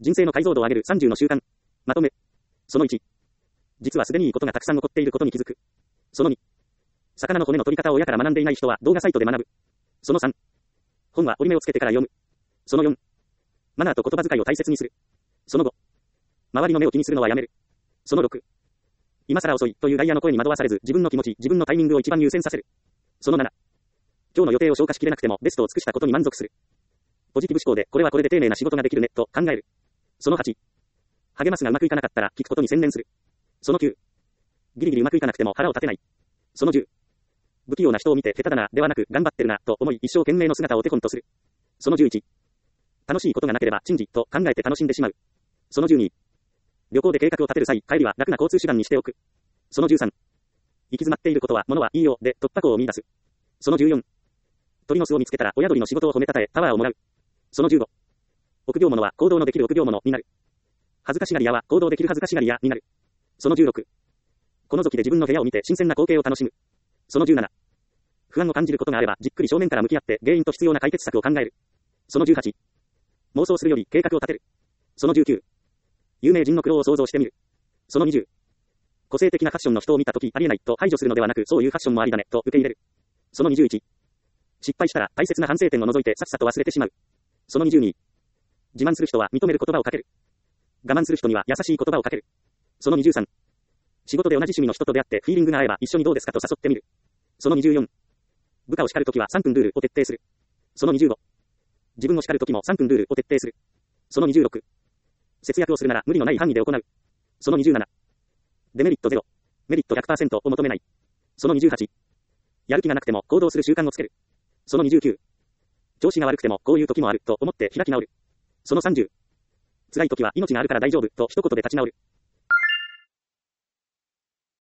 人生の解像度を上げる30の習慣。まとめ。その1。実はすでにいいことがたくさん起こっていることに気づく。その2。魚の骨の取り方を親から学んでいない人は動画サイトで学ぶ。その3。本は折り目をつけてから読む。その4。マナーと言葉遣いを大切にする。その5。周りの目を気にするのはやめる。その6。今更遅いというダイヤの声に惑わされず自分の気持ち、自分のタイミングを一番優先させる。その7。今日の予定を消化しきれなくてもベストを尽くしたことに満足する。ポジティブ思考でこれはこれで丁寧な仕事ができるねと考える。その8。励ますがうまくいかなかったら聞くことに専念する。その9。ギリギリうまくいかなくても腹を立てない。その10。不器用な人を見て下手だなではなく頑張ってるなと思い一生懸命の姿を手本とする。その11。楽しいことがなければ珍事と考えて楽しんでしまう。その12。旅行で計画を立てる際、帰りは楽な交通手段にしておく。その13。行き詰まっていることは物はいいよで突破口を見出す。その14。鳥の巣を見つけたら親鳥の仕事を褒めたたえパワーをもらう。その15。臆病者は行動のできる臆病者になる。恥ずかしがり屋は行動できる恥ずかしがり屋になる。その16。この時で自分の部屋を見て新鮮な光景を楽しむ。その17。不安を感じることがあればじっくり正面から向き合って原因と必要な解決策を考える。その18。妄想するより計画を立てる。その19。有名人の苦労を想像してみる。その20。個性的なファッションの人を見たときありえないと排除するのではなくそういうファッションもありだねと受け入れる。その21。失敗したら大切な反省点を除いてさっさと忘れてしまう。その22。自慢する人は認める言葉をかける。我慢する人には優しい言葉をかける。その23。仕事で同じ趣味の人と出会ってフィーリングが合えば一緒にどうですかと誘ってみる。その24。部下を叱るときは3分ルールを徹底する。その25。自分を叱るときも3分ルールを徹底する。その26。節約をするなら無理のない範囲で行う。その27。デメリット0。メリット 100% を求めない。その28。やる気がなくても行動する習慣をつける。その29。調子が悪くてもこういう時もあると思って開き直る。その30。辛い時は命があるから大丈夫と一言で立ち直る。